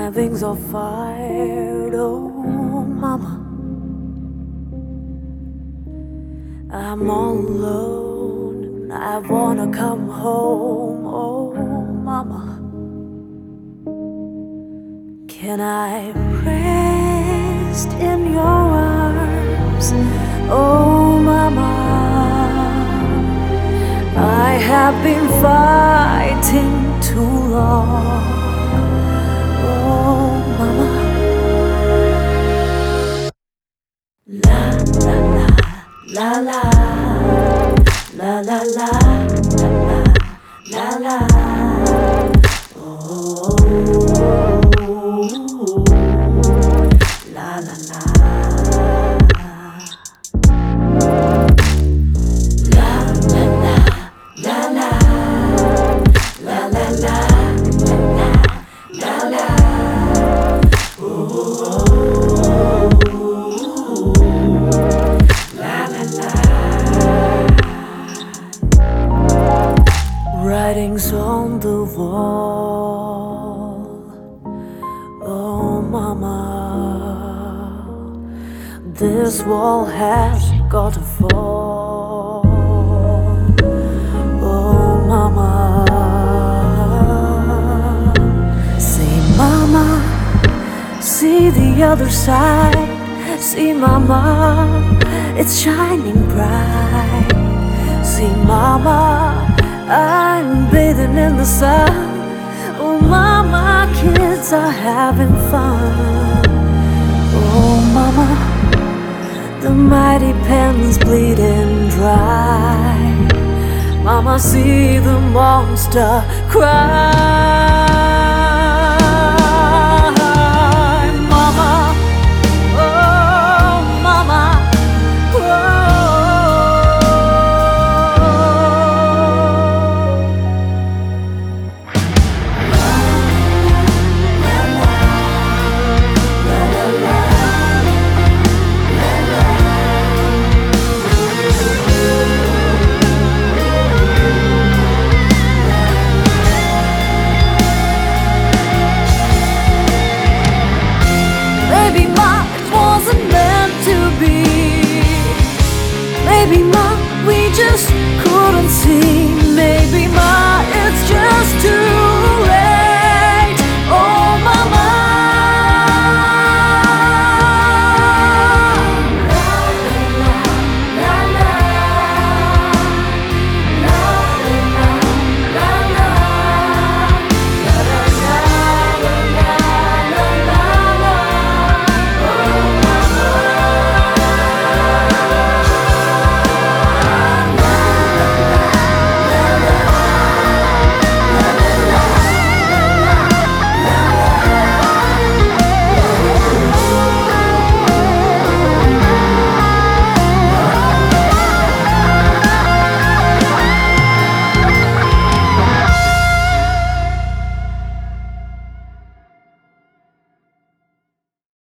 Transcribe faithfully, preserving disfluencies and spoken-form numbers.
My wings are fired, oh mama. I'm all alone, I wanna come home, oh mama. Can I rest in your arms, oh mama? I have been fighting too long, oh mama. La la la la la la la la la la la. Oh, la la la. Writings on the wall, oh mama. This wall has got to fall, oh mama. See mama, see the other side. See mama, it's shining bright. See mama, I'm bathing in the sun. Oh mama, kids are having fun. Oh mama, the mighty pen's bleeding dry. Mama, see the monster cry.